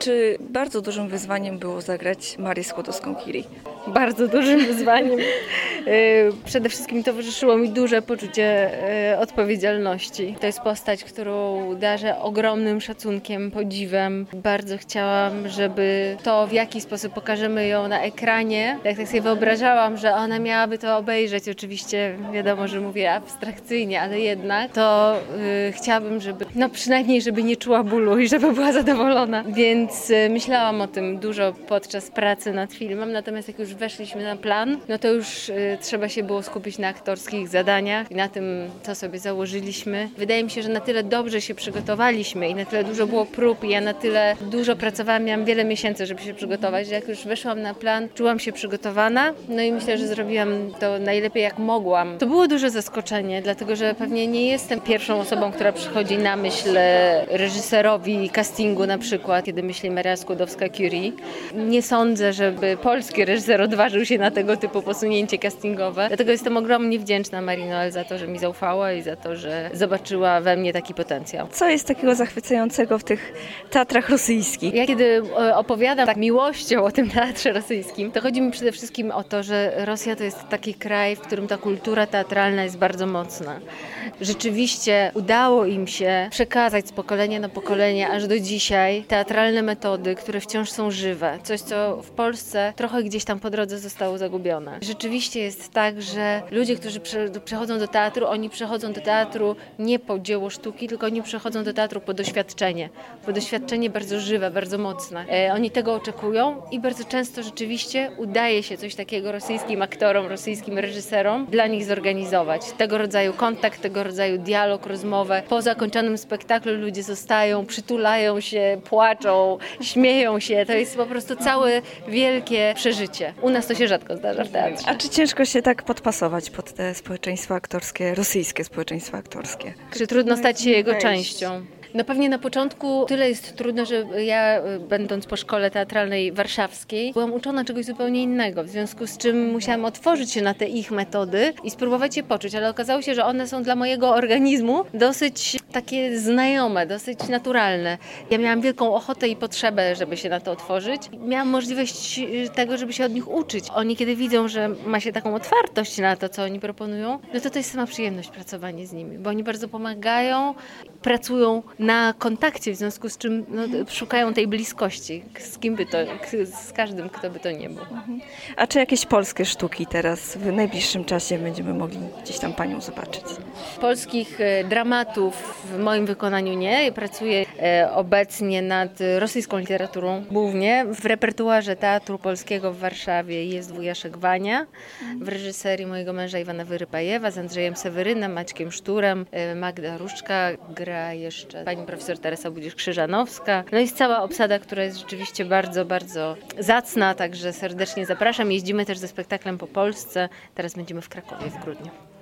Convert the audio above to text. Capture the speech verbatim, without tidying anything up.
Czy bardzo dużym wyzwaniem było zagrać Marię Skłodowską-Curie? Bardzo dużym wyzwaniem. Przede wszystkim towarzyszyło mi duże poczucie odpowiedzialności. To jest postać, którą darzę ogromnym szacunkiem, podziwem. Bardzo chciałam, żeby to, w jaki sposób pokażemy ją na ekranie, jak tak sobie wyobrażałam, że ona miałaby to obejrzeć. Oczywiście wiadomo, że mówię abstrakcyjnie, ale jednak to yy, chciałabym, żeby, no przynajmniej, żeby nie czuła bólu i żeby była zadowolona. Więc yy, myślałam o tym dużo podczas pracy nad filmem, natomiast jak już weszliśmy na plan, no to już y, trzeba się było skupić na aktorskich zadaniach i na tym, co sobie założyliśmy. Wydaje mi się, że na tyle dobrze się przygotowaliśmy i na tyle dużo było prób i ja na tyle dużo pracowałam, miałam wiele miesięcy, żeby się przygotować, że jak już weszłam na plan, czułam się przygotowana, no i myślę, że zrobiłam to najlepiej jak mogłam. To było duże zaskoczenie, dlatego że pewnie nie jestem pierwszą osobą, która przychodzi na myśl reżyserowi castingu na przykład, kiedy myśli Maria Skłodowska-Curie. Nie sądzę, żeby polski reżyser odważył się na tego typu posunięcie castingowe. Dlatego jestem ogromnie wdzięczna Marii Noel za to, że mi zaufała i za to, że zobaczyła we mnie taki potencjał. Co jest takiego zachwycającego w tych teatrach rosyjskich? Ja kiedy opowiadam tak miłością o tym teatrze rosyjskim, to chodzi mi przede wszystkim o to, że Rosja to jest taki kraj, w którym ta kultura teatralna jest bardzo mocna. Rzeczywiście udało im się przekazać z pokolenia na pokolenie, aż do dzisiaj, teatralne metody, które wciąż są żywe. Coś, co w Polsce trochę gdzieś tam po drodze zostało zagubione. Rzeczywiście jest tak, że ludzie, którzy przychodzą do teatru, oni przychodzą do teatru nie po dzieło sztuki, tylko oni przychodzą do teatru po doświadczenie. Po doświadczenie bardzo żywe, bardzo mocne. E, oni tego oczekują i bardzo często rzeczywiście udaje się coś takiego rosyjskim aktorom, rosyjskim reżyserom dla nich zorganizować. Tego rodzaju kontakt, tego rodzaju dialog, rozmowę. Po zakończonym spektaklu ludzie zostają, przytulają się, płaczą, śmieją się. To jest po prostu całe wielkie przeżycie. U nas to się rzadko zdarza w teatrze. A czy ciężko się tak podpasować pod te społeczeństwa aktorskie, rosyjskie społeczeństwa aktorskie? Czy trudno stać się jego częścią? No pewnie na początku tyle jest trudno, że ja, będąc po szkole teatralnej warszawskiej, byłam uczona czegoś zupełnie innego, w związku z czym musiałam otworzyć się na te ich metody i spróbować je poczuć, ale okazało się, że one są dla mojego organizmu dosyć takie znajome, dosyć naturalne. Ja miałam wielką ochotę i potrzebę, żeby się na to otworzyć. Miałam możliwość tego, żeby się od nich uczyć. Oni kiedy widzą, że ma się taką otwartość na to, co oni proponują, no to to jest sama przyjemność pracowanie z nimi, bo oni bardzo pomagają, pracują na kontakcie, w związku z czym no, szukają tej bliskości, z kim by to, z każdym, kto by to nie był. A czy jakieś polskie sztuki teraz w najbliższym czasie będziemy mogli gdzieś tam Panią zobaczyć? Polskich dramatów w moim wykonaniu nie. Ja pracuję obecnie nad rosyjską literaturą głównie. W repertuarze Teatru Polskiego w Warszawie jest Wujaszek Wania, w reżyserii mojego męża Iwana Wyrypajewa z Andrzejem Sewerynem, Maćkiem Szturem, Magda Różczka, gra jeszcze pani profesor Teresa Budzisz-Krzyżanowska. No jest cała obsada, która jest rzeczywiście bardzo, bardzo zacna, także serdecznie zapraszam. Jeździmy też ze spektaklem po Polsce. Teraz będziemy w Krakowie w grudniu.